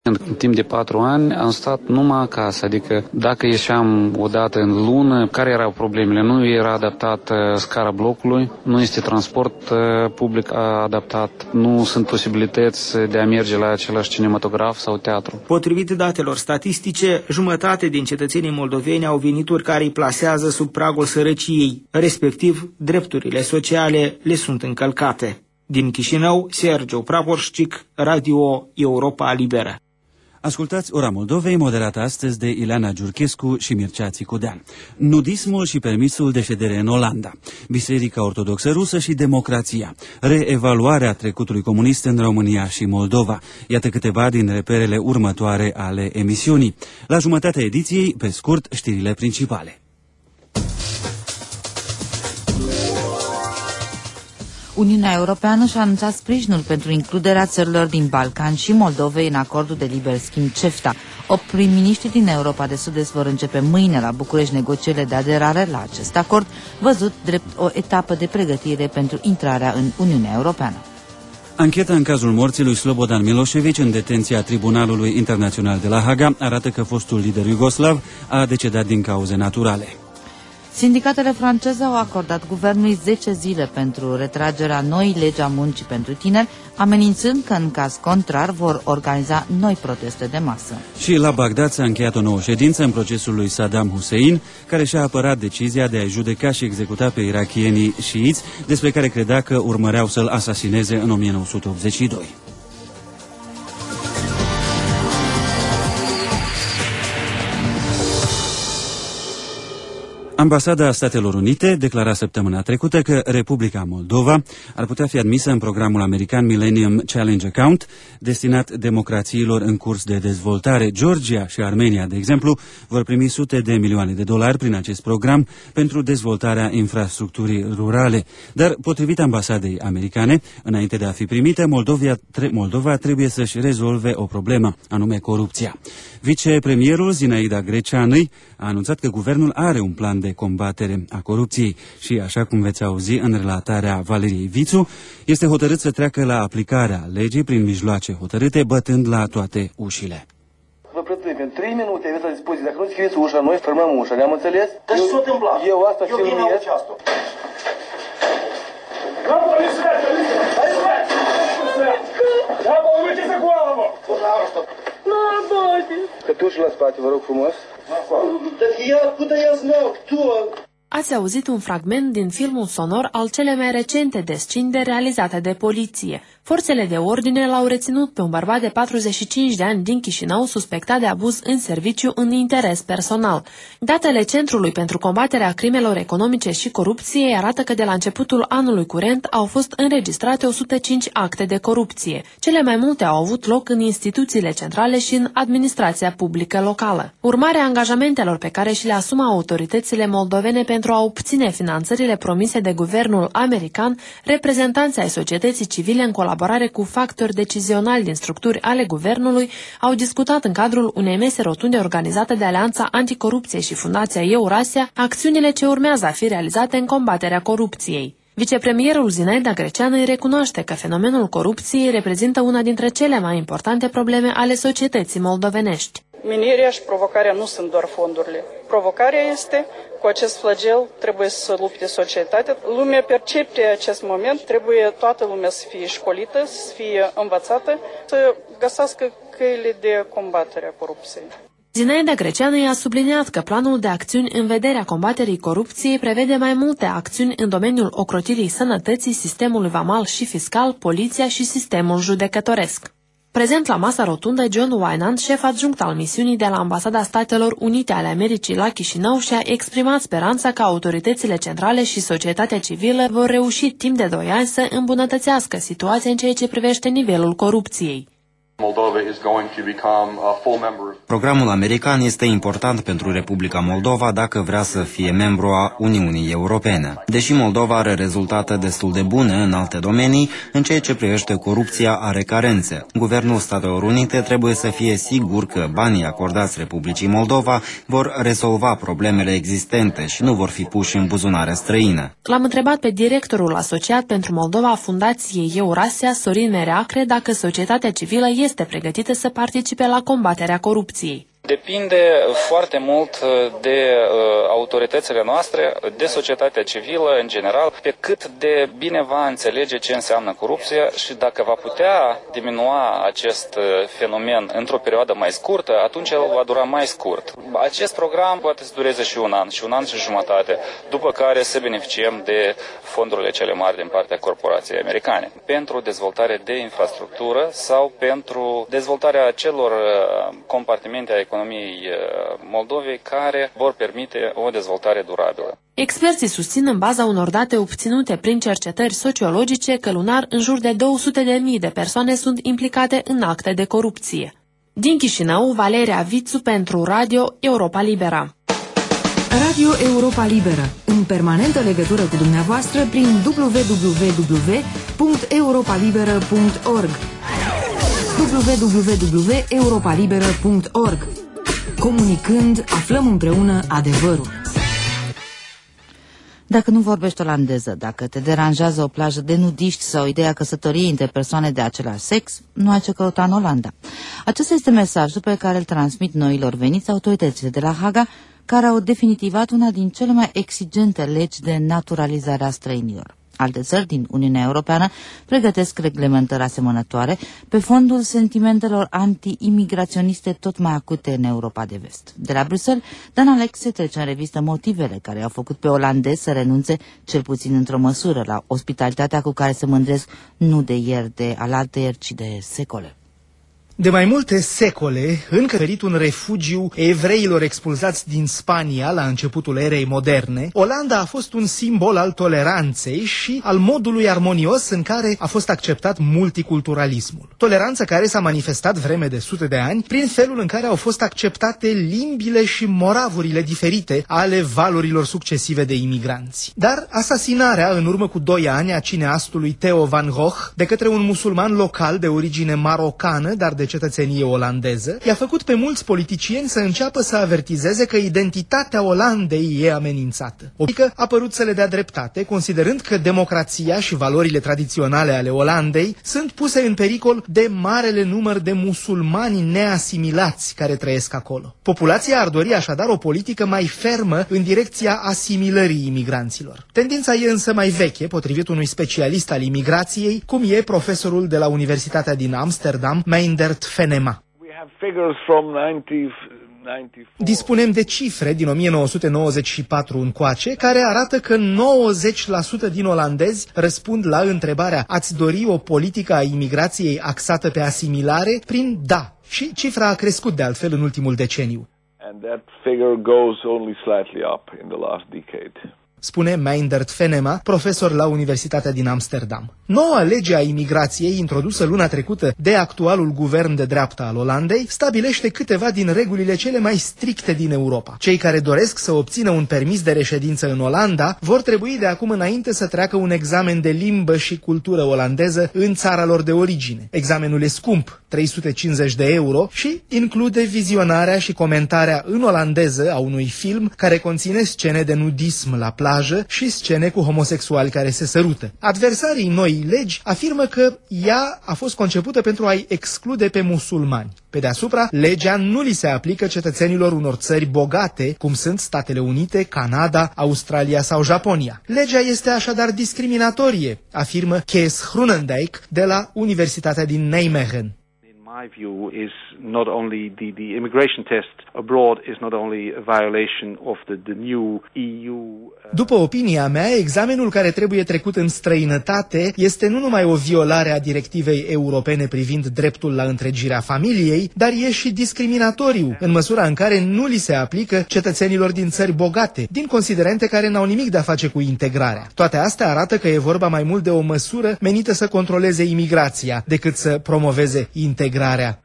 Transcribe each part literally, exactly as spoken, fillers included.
În timp de patru ani am stat numai acasă, adică dacă ieșeam o dată în lună, care erau problemele? Nu era adaptat scara blocului, nu este transport public adaptat, nu sunt posibilități de a merge la același cinematograf sau teatru. Potrivit datelor statistice, jumătate din cetățenii moldoveni au venituri care îi plasează sub pragul sărăciei, respectiv drepturile sociale le sunt încălcate. Din Chișinău, Sergiu Praporșcic, Radio Europa Liberă. Ascultați Ora Moldovei, moderată astăzi de Ileana Giurchescu și Mircea Țicudean. Nudismul și permisul de ședere în Olanda, Biserica Ortodoxă Rusă și democrația, reevaluarea trecutului comunist în România și Moldova. Iată câteva din reperele următoare ale emisiunii. La jumătatea ediției, pe scurt, știrile principale. Uniunea Europeană și-a anunțat sprijinul pentru includerea țărilor din Balcan și Moldovei în acordul de liber schimb CEFTA. Opt prim-miniștri din Europa de Sud-Est vor începe mâine la București negocierile de aderare la acest acord, văzut drept o etapă de pregătire pentru intrarea în Uniunea Europeană. Ancheta în cazul morții lui Slobodan Milošević în detenția Tribunalului Internațional de la Haga arată că fostul lider iugoslav a decedat din cauze naturale. Sindicatele franceze au acordat guvernului zece zile pentru retragerea noii legi a muncii pentru tineri, amenințând că în caz contrar vor organiza noi proteste de masă. Și la Bagdad s-a încheiat o nouă ședință în procesul lui Saddam Hussein, care și-a apărat decizia de a judeca și executa pe irakienii șiiți, despre care credea că urmăreau să-l asasineze în o mie nouă sute optzeci și doi. Ambasada Statelor Unite declara săptămâna trecută că Republica Moldova ar putea fi admisă în programul american Millennium Challenge Account, destinat democrațiilor în curs de dezvoltare. Georgia și Armenia, de exemplu, vor primi sute de milioane de dolari prin acest program pentru dezvoltarea infrastructurii rurale. Dar, potrivit ambasadei americane, înainte de a fi primită, Moldova, tre- Moldova trebuie să-și rezolve o problemă, anume corupția. Vicepremierul Zinaida Greceanui a anunțat că guvernul are un plan de combatere a corupției și, așa cum veți auzi în relatarea Valeriei Vițu, este hotărât să treacă la aplicarea legii prin mijloace hotărâte, bătând la toate ușile. Vă prătâi, în trei minute aveți la dispoziție. Dacă nu scrieți ușa, noi formăm ușa. Le-am înțeles? Dar ce s-a întâmplat? Eu asta eu filmez. Cătușul la spate, vă rog frumos. Dar я откуда я знал, кто? Ați auzit un fragment din filmul sonor al cele mai recente descinderi realizate de poliție. Forțele de ordine l-au reținut pe un bărbat de patruzeci și cinci de ani din Chișinău suspectat de abuz în serviciu în interes personal. Datele Centrului pentru combaterea crimelor economice și corupției arată că de la începutul anului curent au fost înregistrate o sută cinci acte de corupție. Cele mai multe au avut loc în instituțiile centrale și în administrația publică locală. Urmarea angajamentelor pe care și le asumă autoritățile moldovene pentru a obține finanțările promise de guvernul american, reprezentanții ai societății civile în colaborare cu factori decizionali din structuri ale guvernului au discutat în cadrul unei mese rotunde organizate de Alianța Anticorupție și Fundația Eurasia acțiunile ce urmează a fi realizate în combaterea corupției. Vicepremierul Zinaida Greceană îi recunoaște că fenomenul corupției reprezintă una dintre cele mai importante probleme ale societății moldovenești. Menirea și provocarea nu sunt doar fondurile. Provocarea este, cu acest flagel trebuie să lupte societatea. Lumea percepe acest moment, trebuie toată lumea să fie școlită, să fie învățată, să găsească căile de combatere a corupției. Zinaida Greceană i-a subliniat că planul de acțiuni în vederea combaterii corupției prevede mai multe acțiuni în domeniul ocrotirii sănătății, sistemului vamal și fiscal, poliția și sistemul judecătoresc. Prezent la masa rotundă, John Winant, șef adjunct al misiunii de la Ambasada Statelor Unite ale Americii la Chișinău, și-a exprimat speranța că autoritățile centrale și societatea civilă vor reuși timp de doi ani să îmbunătățească situația în ceea ce privește nivelul corupției. Programul american este important pentru Republica Moldova dacă vrea să fie membru a Uniunii Europene. Deși Moldova are rezultate destul de bune în alte domenii, în ceea ce privește corupția are carențe. Guvernul Statelor Unite trebuie să fie sigur că banii acordați Republicii Moldova vor rezolva problemele existente și nu vor fi puși în buzunare străine. L-am întrebat pe directorul asociat pentru Moldova a Fundației Eurasia, Sorin Mereacre, dacă societatea civilă este pregătită să participe la combaterea corupției. Depinde foarte mult de uh, autoritățile noastre, de societatea civilă în general, pe cât de bine va înțelege ce înseamnă corupție și dacă va putea diminua acest fenomen într-o perioadă mai scurtă, atunci el va dura mai scurt. Acest program poate să dureze și un an, și un an și jumătate, după care să beneficiem de fondurile cele mari din partea corporației americane pentru dezvoltare de infrastructură sau pentru dezvoltarea celor compartimente a economiei Moldovei care vor permite o dezvoltare durabilă. Experții susțin în baza unor date obținute prin cercetări sociologice că lunar în jur de două sute de mii de persoane sunt implicate în acte de corupție. Din Chișinău, Valeria Vițu pentru Radio Europa Liberă. Radio Europa Liberă, în permanentă legătură cu dumneavoastră prin w w w punct europa liberă punct org w w w punct europa liberă punct org. Comunicând, aflăm împreună adevărul. Dacă nu vorbești olandeză, dacă te deranjează o plajă de nudiști sau ideea căsătoriei între persoane de același sex, nu ai ce căuta în Olanda. Acesta este mesajul pe care îl transmit noilor veniți autoritățile de la Haga, care au definitivat una din cele mai exigente legi de naturalizare a străinilor. Alte țări din Uniunea Europeană pregătesc reglementări asemănătoare pe fondul sentimentelor anti-imigraționiste tot mai acute în Europa de Vest. De la Bruxelles, Dan Alexe trece în revistă motivele care au făcut pe olandezi să renunțe, cel puțin într-o măsură, la ospitalitatea cu care se mândresc nu de ieri, de alaltăieri, ci de secole. De mai multe secole, încă ferit un refugiu evreilor expulzați din Spania la începutul erei moderne, Olanda a fost un simbol al toleranței și al modului armonios în care a fost acceptat multiculturalismul. Toleranță care s-a manifestat vreme de sute de ani prin felul în care au fost acceptate limbile și moravurile diferite ale valurilor succesive de imigranți. Dar asasinarea în urmă cu doi ani a cineastului Theo van Gogh de către un musulman local de origine marocană, dar de de cetățenie olandeză, i-a făcut pe mulți politicieni să înceapă să avertizeze că identitatea Olandei e amenințată. O pică a părut să le dea dreptate, considerând că democrația și valorile tradiționale ale Olandei sunt puse în pericol de marele număr de musulmani neasimilați care trăiesc acolo. Populația ar dori așadar o politică mai fermă în direcția asimilării imigranților. Tendința e însă mai veche, potrivit unui specialist al imigrației, cum e profesorul de la Universitatea din Amsterdam, Meindert Venema. Dispunem de cifre din o mie nouă sute nouăzeci și patru încoace care arată că nouăzeci la sută din olandezi răspund la întrebarea ați dori o politică a imigrației axată pe asimilare prin da. Și cifra a crescut de altfel în ultimul deceniu. And that figure goes only slightly up in the last decade. Spune Meindert Venema, profesor la Universitatea din Amsterdam. Noua lege a imigrației, introdusă luna trecută de actualul guvern de dreapta al Olandei, stabilește câteva din regulile cele mai stricte din Europa. Cei care doresc să obțină un permis de reședință în Olanda vor trebui de acum înainte să treacă un examen de limbă și cultură olandeză în țara lor de origine. Examenul e scump, trei sute cincizeci de euro, și include vizionarea și comentarea în olandeză a unui film care conține scene de nudism la plajă și scene cu homosexuali care se sărută. Adversarii noii legi afirmă că ea a fost concepută pentru a-i exclude pe musulmani. Pe deasupra, legea nu li se aplică cetățenilor unor țări bogate, cum sunt Statele Unite, Canada, Australia sau Japonia. Legea este așadar discriminatorie, afirmă Kees Groenendijk de la Universitatea din Nijmegen. My view is not only the, the immigration test abroad is not only a violation of the, the new E U. Uh... După opinia mea, examenul care trebuie trecut în străinătate este nu numai o violare a directivei europene privind dreptul la întregirea familiei, dar e și discriminatoriu, în măsura în care nu li se aplică cetățenilor din țări bogate, din considerente care n-au nimic de a face cu integrarea. Toate astea arată că e vorba mai mult de o măsură menită să controleze imigrația, decât să promoveze integrarea.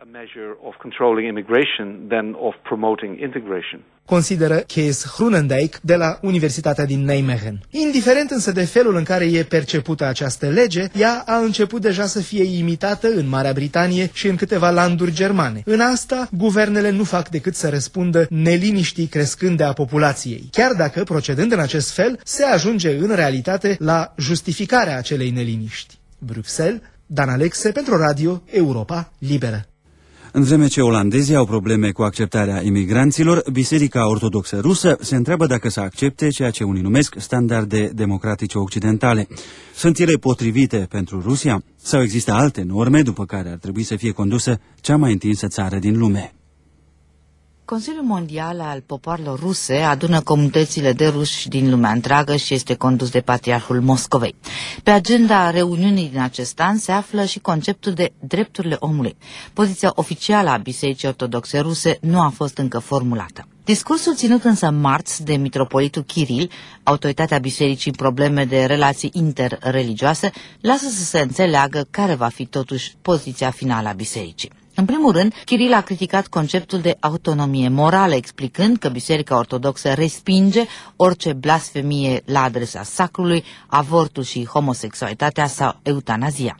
Consideră Kees Groenendijk de la Universitatea din Nijmegen. Indiferent însă de felul în care e percepută această lege, ea a început deja să fie imitată în Marea Britanie și în câteva landuri germane. În asta, guvernele nu fac decât să răspundă neliniștii crescânde a populației, chiar dacă, procedând în acest fel, se ajunge în realitate la justificarea acelei neliniști. Bruxelles, Dan Alexe pentru Radio Europa Liberă. În vreme ce olandezii au probleme cu acceptarea imigranților, Biserica Ortodoxă Rusă se întreabă dacă să accepte ceea ce unii numesc standarde democratice occidentale. Sunt ele potrivite pentru Rusia sau există alte norme după care ar trebui să fie condusă cea mai întinsă țară din lume? Consiliul Mondial al Popoarelor Ruse adună comunitățile de ruși din lumea întreagă și este condus de Patriarhul Moscovei. Pe agenda reuniunii din acest an se află și conceptul de drepturile omului. Poziția oficială a Bisericii Ortodoxe Ruse nu a fost încă formulată. Discursul ținut însă marți de mitropolitul Kiril, autoritatea bisericii în probleme de relații interreligioase, lasă să se înțeleagă care va fi totuși poziția finală a bisericii. În primul rând, Kiril a criticat conceptul de autonomie morală, explicând că Biserica Ortodoxă respinge orice blasfemie la adresa sacrului, avortul și homosexualitatea sau eutanazia.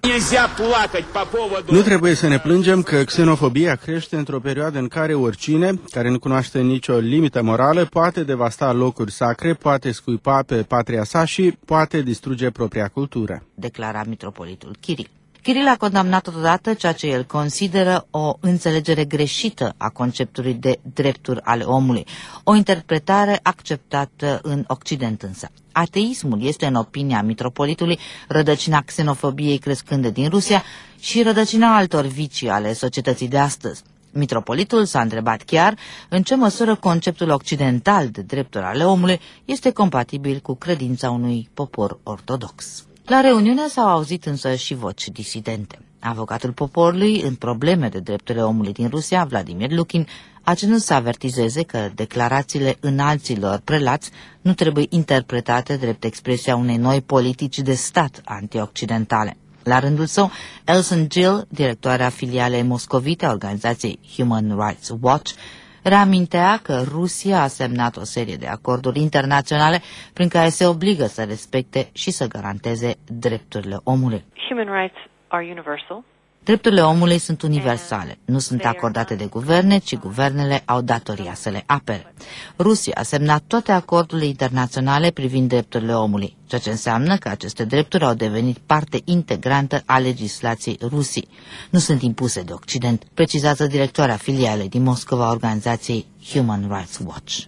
Nu trebuie să ne plângem că xenofobia crește într-o perioadă în care oricine, care nu cunoaște nicio limită morală, poate devasta locuri sacre, poate scuipa pe patria sa și poate distruge propria cultură, declara mitropolitul Kiril. Kiril a condamnat totodată ceea ce el consideră o înțelegere greșită a conceptului de drepturi ale omului, o interpretare acceptată în Occident însă. Ateismul este, în opinia mitropolitului, rădăcina xenofobiei crescânde din Rusia și rădăcina altor vicii ale societății de astăzi. Mitropolitul s-a întrebat chiar în ce măsură conceptul occidental de drepturi ale omului este compatibil cu credința unui popor ortodox. La reuniune s-au auzit însă și voci disidente. Avocatul poporului în probleme de drepturile omului din Rusia, Vladimir Lukin, a cenut să avertizeze că declarațiile înalților prelați nu trebuie interpretate drept expresia unei noi politici de stat antioccidentale. La rândul său, Elson Gill, directoarea filialei moscovite a organizației Human Rights Watch, reamintea că Rusia a semnat o serie de acorduri internaționale prin care se obligă să respecte și să garanteze drepturile omului. Human rights are universal. Drepturile omului sunt universale, nu sunt acordate de guverne, ci guvernele au datoria să le apere. Rusia a semnat toate acordurile internaționale privind drepturile omului, ceea ce înseamnă că aceste drepturi au devenit parte integrantă a legislației Rusiei. Nu sunt impuse de Occident, precizează directoarea filialei din Moscova a organizației Human Rights Watch.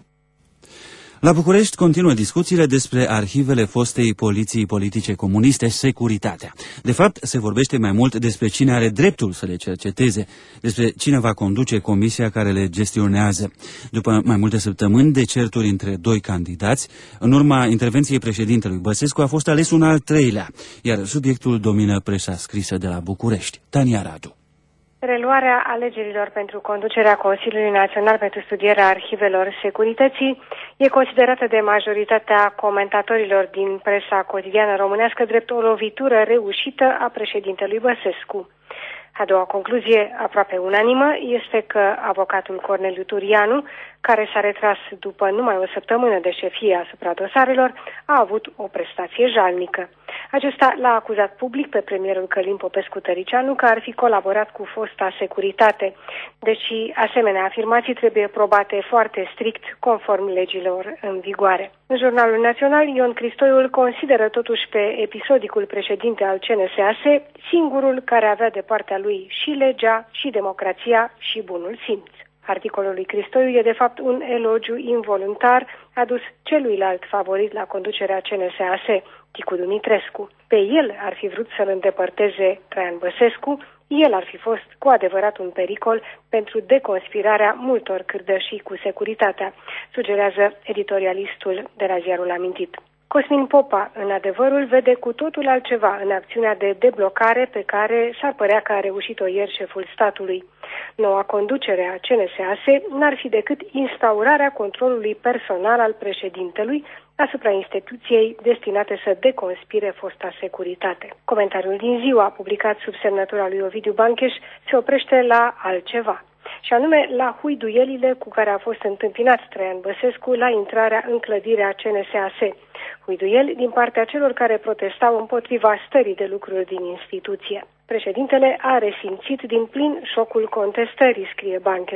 La București continuă discuțiile despre arhivele fostei poliții politice comuniste, Securitatea. De fapt, se vorbește mai mult despre cine are dreptul să le cerceteze, despre cine va conduce comisia care le gestionează. După mai multe săptămâni de certuri între doi candidați, în urma intervenției președintelui Băsescu a fost ales un al treilea, iar subiectul domină presa scrisă de la București. Tania Radu. Reluarea alegerilor pentru conducerea Consiliului Național pentru studierea arhivelor securității e considerată de majoritatea comentatorilor din presa cotidiană românească drept o lovitură reușită a președintelui Băsescu. A doua concluzie, aproape unanimă, este că avocatul Corneliu Turianu, care s-a retras după numai o săptămână de șefie asupra dosarelor, a avut o prestație jalnică. Acesta l-a acuzat public pe premierul Călin Popescu-Tăricianu că ar fi colaborat cu fosta securitate, deși asemenea afirmații trebuie probate foarte strict conform legilor în vigoare. În Jurnalul Național, Ion Cristoiu îl consideră totuși pe episodicul președinte al C N S A S singurul care avea de partea lui și legea, și democrația, și bunul simț. Articolul lui Cristoiu e de fapt un elogiu involuntar adus celuilalt favorit la conducerea C N S A S, Ticu Dumitrescu. Pe el ar fi vrut să-l îndepărteze Traian Băsescu, el ar fi fost cu adevărat un pericol pentru deconspirarea multor cârdășii cu securitatea, sugerează editorialistul de la ziarul amintit. Cosmin Popa, în Adevărul, vede cu totul altceva în acțiunea de deblocare pe care s-ar părea că a reușit-o ieri șeful statului. Noua conducere a C N S A S n-ar fi decât instaurarea controlului personal al președintelui asupra instituției destinate să deconspire fosta securitate. Comentariul din ziua, publicat sub semnătura lui Ovidiu Bancheș, se oprește la altceva, și anume la huiduielile cu care a fost întâmpinat Traian Băsescu la intrarea în clădirea C N S A S. Huiduieli din partea celor care protestau împotriva stării de lucruri din instituție. Președintele a resimțit din plin șocul contestării, scrie Bancheș.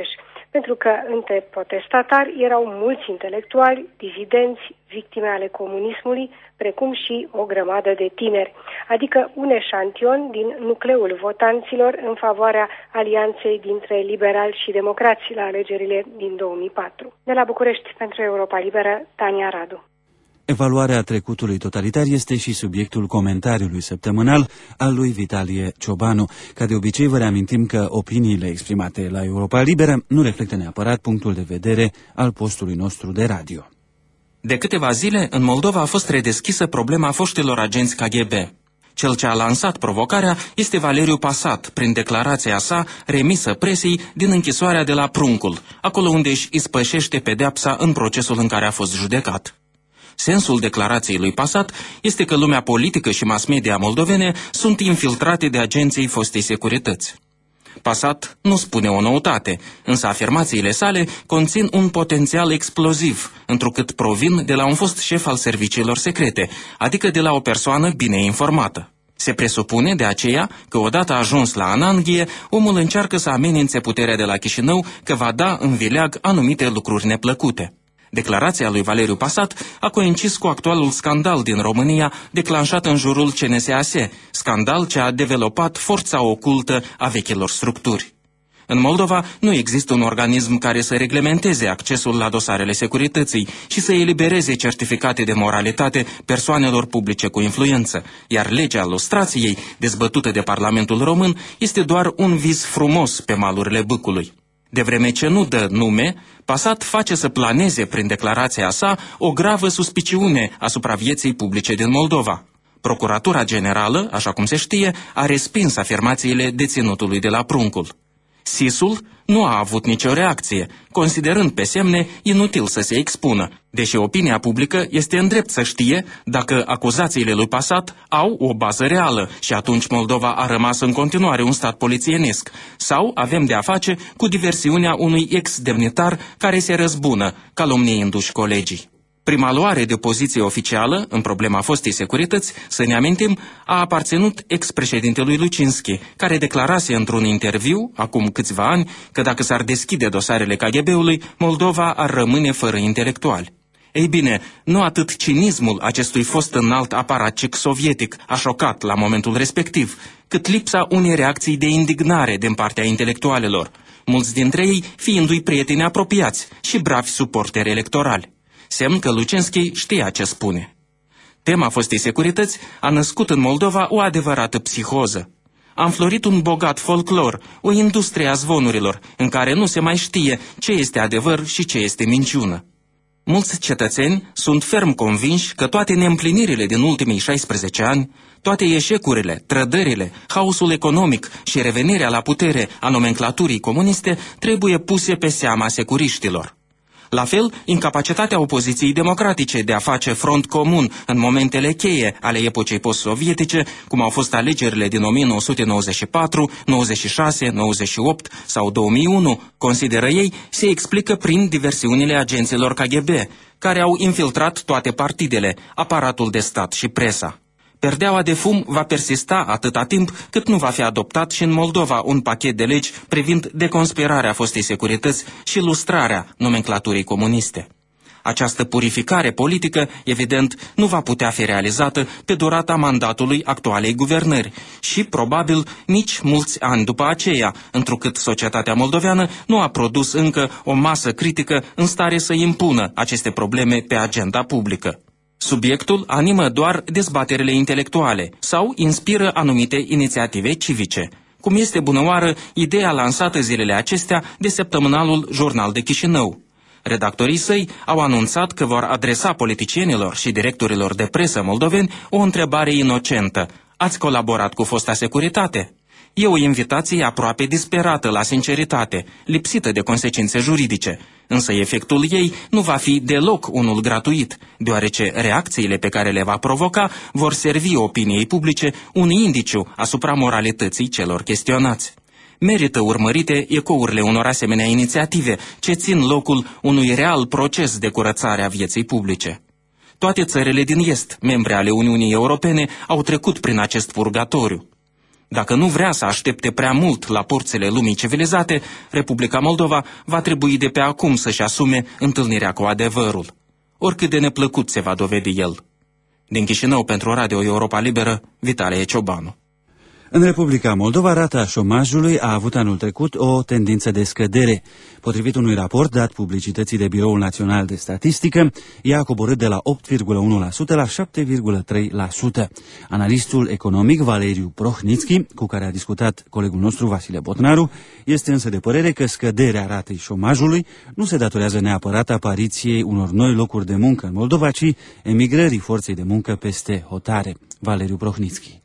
pentru că între protestatari erau mulți intelectuali, dizidenți, victime ale comunismului, precum și o grămadă de tineri, adică un eșantion din nucleul votanților în favoarea alianței dintre liberali și democrați la alegerile din două mii patru. De la București, pentru Europa Liberă, Tania Radu. Evaluarea trecutului totalitar este și subiectul comentariului săptămânal al lui Vitalie Ciobanu. Ca de obicei, vă reamintim că opiniile exprimate la Europa Liberă nu reflectă neapărat punctul de vedere al postului nostru de radio. De câteva zile, în Moldova a fost redeschisă problema foștilor agenți K G B. Cel ce a lansat provocarea este Valeriu Pasat, prin declarația sa remisă presei din închisoarea de la Pruncul, acolo unde își ispășește pedeapsa în procesul în care a fost judecat. Sensul declarației lui Pasat este că lumea politică și mass media moldovene sunt infiltrate de agenții fostei securități. Pasat nu spune o noutate, însă afirmațiile sale conțin un potențial exploziv, întrucât provin de la un fost șef al serviciilor secrete, adică de la o persoană bine informată. Se presupune de aceea că odată ajuns la ananghie, omul încearcă să amenințe puterea de la Chișinău că va da în vileag anumite lucruri neplăcute. Declarația lui Valeriu Pasat a coincis cu actualul scandal din România declanșat în jurul C N S A S, scandal ce a developat forța ocultă a vechilor structuri. În Moldova nu există un organism care să reglementeze accesul la dosarele securității și să elibereze certificate de moralitate persoanelor publice cu influență, iar legea lustrației, dezbătută de Parlamentul Român, este doar un vis frumos pe malurile bâcului. De vreme ce nu dă nume, Pasat face să planeze prin declarația sa o gravă suspiciune asupra vieții publice din Moldova. Procuratura Generală, așa cum se știe, a respins afirmațiile deținutului de la Pruncul. S I S-ul nu a avut nicio reacție, considerând pe semne inutil să se expună, deși opinia publică este în drept să știe dacă acuzațiile lui Pasat au o bază reală și atunci Moldova a rămas în continuare un stat polițienesc, sau avem de a face cu diversiunea unui ex-demnitar care se răzbună, calomniindu-și colegii. Prima luare de poziție oficială în problema fostei securități, să ne amintim, a aparținut ex-președintelui Lucinski, care declarase într-un interviu, acum câțiva ani, că dacă s-ar deschide dosarele K G B-ului, Moldova ar rămâne fără intelectuali. Ei bine, nu atât cinismul acestui fost înalt aparacic sovietic a șocat la momentul respectiv, cât lipsa unei reacții de indignare din partea intelectualelor, mulți dintre ei fiindu-i prieteni apropiați și bravi suporteri electorali. Semn că Lucinski știa ce spune. Tema fostei securități a născut în Moldova o adevărată psihoză. A înflorit un bogat folclor, o industrie a zvonurilor, în care nu se mai știe ce este adevăr și ce este minciună. Mulți cetățeni sunt ferm convinși că toate neîmplinirile din ultimii șaisprezece ani, toate eșecurile, trădările, haosul economic și revenirea la putere a nomenclaturii comuniste trebuie puse pe seama securiștilor. La fel, incapacitatea opoziției democratice de a face front comun în momentele cheie ale epocei post-sovietice, cum au fost alegerile din o mie nouă sute nouăzeci și patru, nouăzeci și șase, nouăzeci și opt sau două mii unu, consideră ei, se explică prin diversiunile agenților K G B, care au infiltrat toate partidele, aparatul de stat și presa. Perdeaua de fum va persista atâta timp cât nu va fi adoptat și în Moldova un pachet de legi privind deconspirarea fostei securități și lustrarea nomenclaturii comuniste. Această purificare politică, evident, nu va putea fi realizată pe durata mandatului actualei guvernări și, probabil, nici mulți ani după aceea, întrucât societatea moldoveană nu a produs încă o masă critică în stare să impună aceste probleme pe agenda publică. Subiectul animă doar dezbaterile intelectuale sau inspiră anumite inițiative civice, cum este bunăoară ideea lansată zilele acestea de săptămânalul Jurnal de Chișinău. Redactorii săi au anunțat că vor adresa politicienilor și directorilor de presă moldoveni o întrebare inocentă. Ați colaborat cu fosta securitate? E o invitație aproape disperată la sinceritate, lipsită de consecințe juridice, însă efectul ei nu va fi deloc unul gratuit, deoarece reacțiile pe care le va provoca vor servi opiniei publice un indiciu asupra moralității celor chestionați. Merită urmărite ecourile unor asemenea inițiative ce țin locul unui real proces de curățare a vieții publice. Toate țările din Est, membre ale Uniunii Europene, au trecut prin acest purgatoriu. Dacă nu vrea să aștepte prea mult la porțile lumii civilizate, Republica Moldova va trebui de pe acum să-și asume întâlnirea cu adevărul, oricât de neplăcut se va dovedi el. Din Chișinău, pentru Radio Europa Liberă, Vitalie Ciobanu. În Republica Moldova, rata șomajului a avut anul trecut o tendință de scădere. Potrivit unui raport dat publicității de Biroul Național de Statistică, ea a coborât de la opt virgulă unu la sută la șapte virgulă trei la sută. Analistul economic Valeriu Prohnitski, cu care a discutat colegul nostru Vasile Botnaru, este însă de părere că scăderea ratei șomajului nu se datorează neapărat apariției unor noi locuri de muncă în Moldova, ci emigrării forței de muncă peste hotare. Valeriu Prohnitski.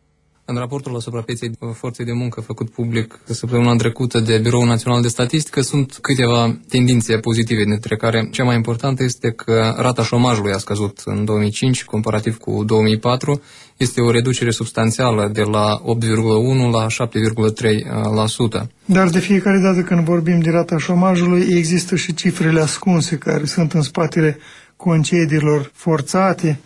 În raportul asupra pieței forței de muncă făcut public săptămâna trecută de Biroul Național de Statistică sunt câteva tendințe pozitive, dintre care cea mai importantă este că rata șomajului a scăzut în două mii cinci comparativ cu două mii patru. Este o reducere substanțială de la opt virgulă unu la șapte virgulă trei la sută. Dar de fiecare dată când vorbim de rata șomajului, există și cifrele ascunse care sunt în spatele concedierilor forțate.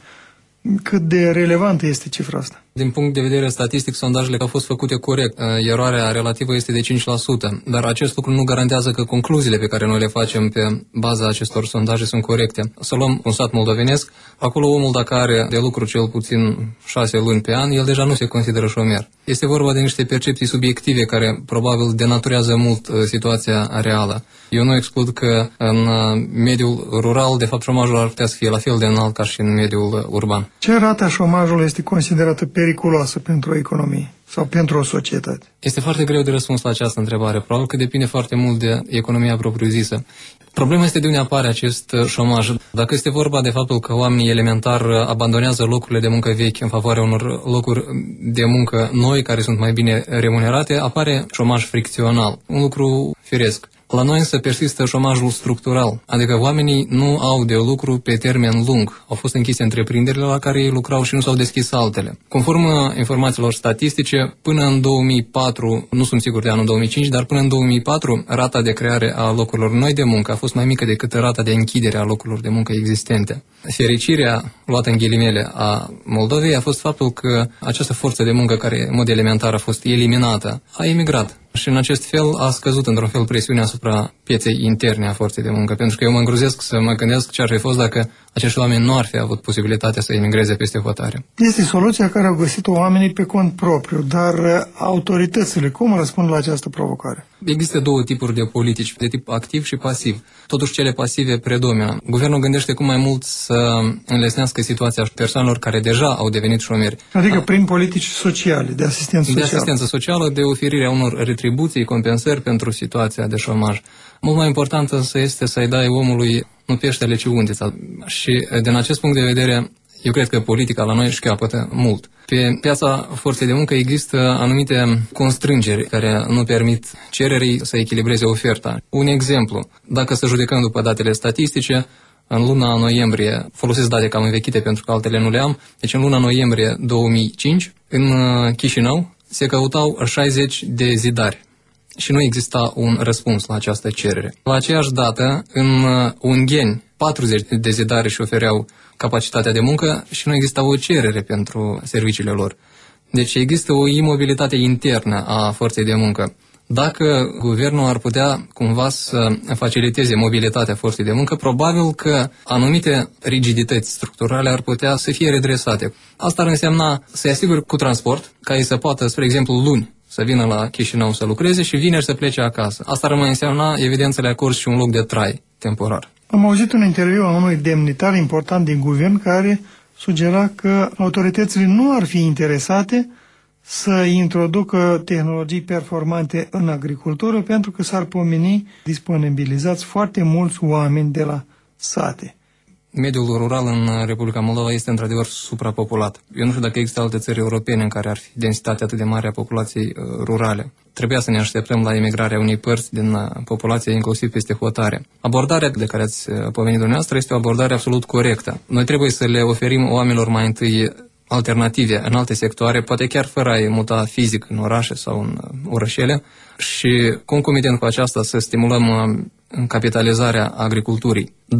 Cât de relevantă este cifra asta? Din punct de vedere statistic, sondajele au fost făcute corect. Eroarea relativă este de cinci la sută, dar acest lucru nu garantează că concluziile pe care noi le facem pe baza acestor sondaje sunt corecte. Să luăm un sat moldovenesc, acolo omul dacă are de lucru cel puțin șase luni pe an, el deja nu se consideră șomer. Este vorba de niște percepții subiective care probabil denaturează mult uh, situația reală. Eu nu exclud că în uh, mediul rural, de fapt, șomajul ar putea să fie la fel de înalt ca și în mediul uh, urban. Ce rata șomajului este considerată periculoasă pentru o economie sau pentru o societate? Este foarte greu de răspuns la această întrebare. Probabil că depinde foarte mult de economia propriu-zisă. Problema este de unde apare acest șomaj. Dacă este vorba de faptul că oamenii elementar abandonează locurile de muncă vechi în favoarea unor locuri de muncă noi care sunt mai bine remunerate, apare șomaj fricțional, un lucru firesc. La noi însă persistă șomajul structural, adică oamenii nu au de lucru pe termen lung. Au fost închise întreprinderile la care ei lucrau și nu s-au deschis altele. Conform informațiilor statistice, până în două mii patru, nu sunt sigur de anul două mii cinci, dar până în două mii patru, rata de creare a locurilor noi de muncă a fost mai mică decât rata de închidere a locurilor de muncă existente. Fericirea, luată în ghilimele, a Moldovei a fost faptul că această forță de muncă, care în mod elementar a fost eliminată, a emigrat. Și în acest fel a scăzut într-un fel presiunea asupra pieței interne a forței de muncă. Pentru că eu mă îngrozesc să mă gândesc ce ar fi fost dacă acești oameni nu ar fi avut posibilitatea să emigreze peste hotare. Este soluția care au găsit-o oamenii pe cont propriu, dar autoritățile cum răspund la această provocare? Există două tipuri de politici, de tip activ și pasiv. Totuși cele pasive predomină. Guvernul gândește cum mai mult să înlesnească situația persoanelor care deja au devenit șomeri. Adică prin politici sociale, de asistență socială. De asistență socială, de oferirea unor retribuții, compensări pentru situația de șomaj. Mult mai important însă este să-i dai omului nu peștele, ci undița. Și din acest punct de vedere, eu cred că politica la noi își capătă mult. Pe piața forței de muncă există anumite constrângeri care nu permit cererii să echilibreze oferta. Un exemplu, dacă să judecăm după datele statistice, în luna noiembrie, folosesc date cam învechite pentru că altele nu le am, deci în luna noiembrie două mii cinci, în Chișinău, se căutau șaizeci de zidari și nu exista un răspuns la această cerere. La aceeași dată, în Ungheni, patruzeci de zidari își ofereau capacitatea de muncă și nu exista o cerere pentru serviciile lor. Deci există o imobilitate internă a forței de muncă. Dacă guvernul ar putea cumva să faciliteze mobilitatea forței de muncă, probabil că anumite rigidități structurale ar putea să fie redresate. Asta ar însemna să-i asiguri cu transport, ca ei să poată, spre exemplu, luni să vină la Chișinău să lucreze și vineri să plece acasă. Asta ar mai însemna, evident, să le acorzi și un loc de trai temporar. Am auzit un interviu a unui demnitar important din guvern care sugera că autoritățile nu ar fi interesate să introducă tehnologii performante în agricultură pentru că s-ar pomeni disponibilizați foarte mulți oameni de la sate. Mediul rural în Republica Moldova este într-adevăr suprapopulat. Eu nu știu dacă există alte țări europene în care ar fi densitatea atât de mare a populației rurale. Trebuia să ne așteptăm la emigrarea unei părți din populație, inclusiv peste hotare. Abordarea de care ați pomenit dumneavoastră este o abordare absolut corectă. Noi trebuie să le oferim oamenilor mai întâi alternative în alte sectoare, poate chiar fără a-i muta fizic în orașe sau în orășele și concomitent cu aceasta să stimulăm capitalizarea agriculturii. Dar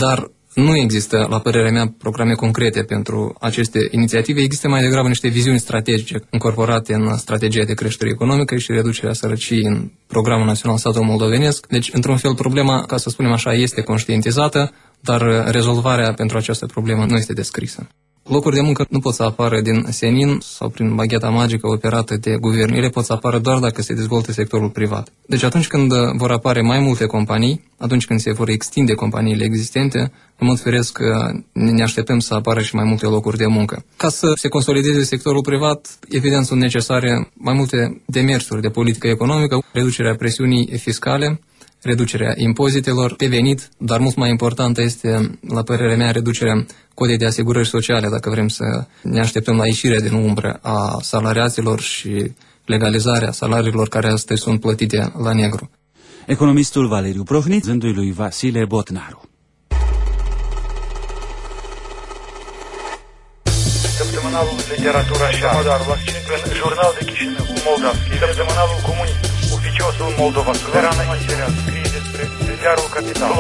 Nu există, la părerea mea, programe concrete pentru aceste inițiative, există mai degrabă niște viziuni strategice încorporate în strategia de creștere economică și reducerea sărăciei în Programul Național Statul Moldovenesc. Deci, într-un fel, problema, ca să spunem așa, este conștientizată, dar rezolvarea pentru această problemă nu este descrisă. Locuri de muncă nu pot să apară din senin sau prin bagheta magică operată de guvern. Ele pot să apară doar dacă se dezvoltă sectorul privat. Deci atunci când vor apare mai multe companii, atunci când se vor extinde companiile existente, în mod firesc ne așteptăm să apară și mai multe locuri de muncă. Ca să se consolideze sectorul privat, evident sunt necesare mai multe demersuri de politică economică, reducerea presiunii fiscale, reducerea impozitelor pe venit, dar mult mai importantă este, la părerea mea, reducerea cotei de asigurări sociale, dacă vrem să ne așteptăm la ieșirea din umbră a salariaților și legalizarea salariilor care astăzi sunt plătite la negru. Economistul Valeriu Prohnit, zându-i lui Vasile Botnaru. Săptămânalul Literatura și Modarul accent în Jurnal de Chișinău, Moldavski, Săptămânalul Comunii, Oficiosul Moldova Suverană, scrie despre ziarul Capital.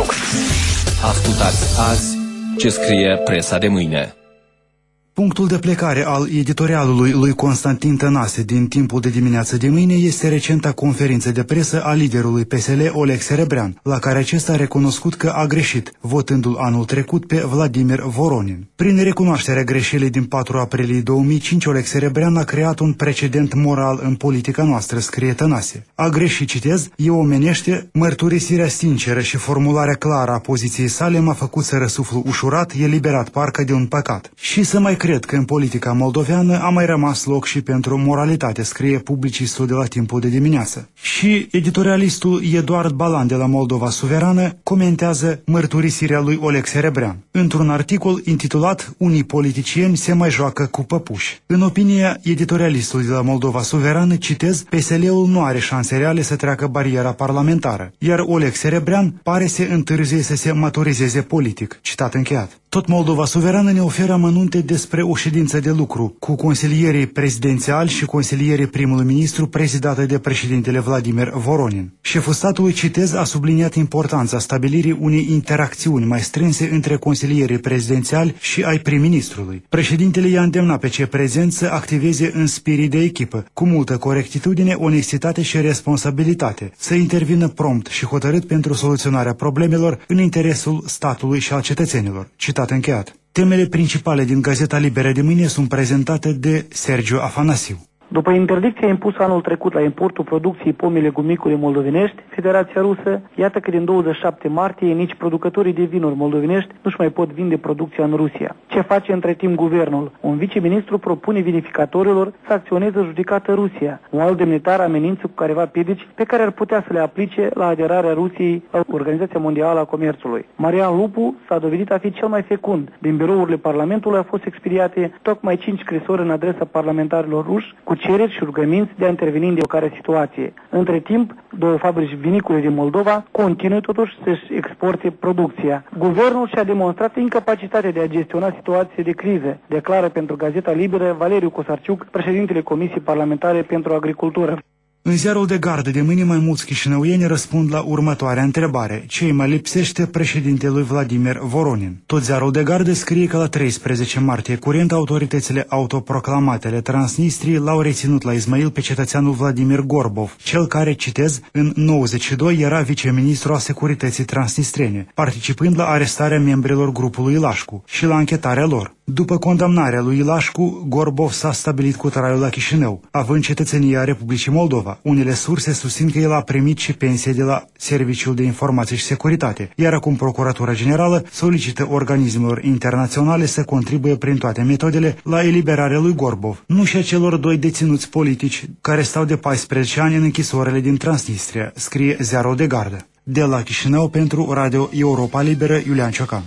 Ascultați azi ce scrie presa de mâine. Punctul de plecare al editorialului lui Constantin Tănase din timpul de dimineață de mâine este recenta conferință de presă a liderului P S L, Oleg Serebrean, la care acesta a recunoscut că a greșit, votându-l anul trecut pe Vladimir Voronin. Prin recunoașterea greșelii din patru aprilie două mii cinci, Oleg Serebrean a creat un precedent moral în politica noastră, scrie Tănase. A greșit, citez, e omenește, mărturisirea sinceră și formularea clară a poziției sale m-a făcut să răsuflu ușurat, eliberat parcă de un păcat. Și să mai cred că în politica moldoveană a mai rămas loc și pentru moralitate, scrie Publicistul de la timpul de dimineață. Și editorialistul Eduard Balan de la Moldova Suverană comentează mărturisirea lui Oleg Serebrean într-un articol intitulat Unii politicieni se mai joacă cu păpuși. În opinia editorialistului de la Moldova Suverană, citez, P S L-ul nu are șanse reale să treacă bariera parlamentară, iar Oleg Serebrean pare să întârzie să se maturizeze politic. Citat încheiat. Tot Moldova Suverană ne oferă amănunte despre o ședință de lucru cu consilierii prezidențiali și consilierii primului ministru prezidată de președintele Vladimir Voronin. Șeful statului, citez, a subliniat importanța stabilirii unei interacțiuni mai strânse între consilierii prezidențiali și ai prim-ministrului. Președintele i-a îndemnat pe cei prezenți să activeze în spirit de echipă, cu multă corectitudine, onestitate și responsabilitate, să intervină prompt și hotărât pentru soluționarea problemelor în interesul statului și al cetățenilor. Citat încheiat. Temele principale din Gazeta Liberă de mâine sunt prezentate de Sergiu Afanasiu. După interdicția impusă anul trecut la importul producției pomii legumicule moldovenești, Federația Rusă, iată că din douăzeci și șapte martie nici producătorii de vinuri moldovenești nu-și mai pot vinde producția în Rusia. Ce face între timp guvernul? Un viceministru propune vinificatorilor să acționeze judecată Rusia. Un alt demnitar amenință cu careva piedici pe care ar putea să le aplice la aderarea Rusiei la Organizația Mondială a Comerțului. Marian Lupu s-a dovedit a fi cel mai fecund. Din birourile Parlamentului au fost expediate tocmai cinci scrisori în adresa parlamentarilor ruși cu cereri și rugăminți de a interveni în fiecare situație. Între timp, două fabrici vinicole din Moldova continuă totuși să-și exporte producția. Guvernul și-a demonstrat incapacitatea de a gestiona situații de criză, declară pentru Gazeta Liberă Valeriu Cosarciuc, președintele Comisiei Parlamentare pentru Agricultură. În ziarul de gardă de mâine mai mulți chișinăuieni răspund la următoarea întrebare. Ce îi mai lipsește președintelui Vladimir Voronin? Tot ziarul de gardă scrie că la treisprezece martie curent autoritățile autoproclamatele Transnistriei l-au reținut la Izmail pe cetățeanul Vladimir Gorbov, cel care, citez, în nouăzeci și doi era viceministru al securității transnistrene, participând la arestarea membrilor grupului Ilașcu și la anchetarea lor. După condamnarea lui Ilașcu, Gorbov s-a stabilit cu traiul la Chișinău, având cetățenia Republicii Moldova. Unele surse susțin că el a primit și pensie de la Serviciul de Informație și Securitate, iar acum Procuratura Generală solicită organismelor internaționale să contribuie prin toate metodele la eliberarea lui Gorbov, nu și a celor doi deținuți politici care stau de paisprezece ani în închisoarele din Transnistria, scrie ziarul de gardă. De la Chișinău pentru Radio Europa Liberă, Iulian Ciocan.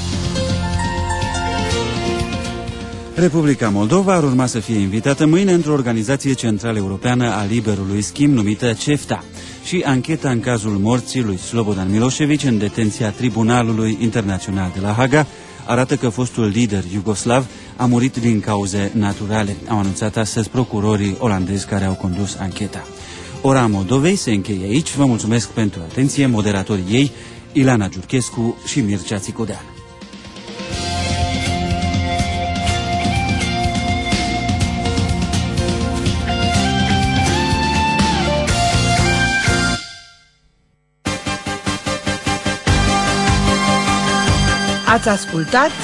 Republica Moldova ar urma să fie invitată mâine într-o organizație centrală europeană a liberului schimb numită CEFTA și ancheta în cazul morții lui Slobodan Milošević în detenția Tribunalului Internațional de la Haga arată că fostul lider iugoslav a murit din cauze naturale, au anunțat astăzi procurorii olandezi care au condus ancheta. Ora Moldovei se încheie aici. Vă mulțumesc pentru atenție, moderatorii ei Ilana Giurchescu și Mircea Țicodean. Ați ascultat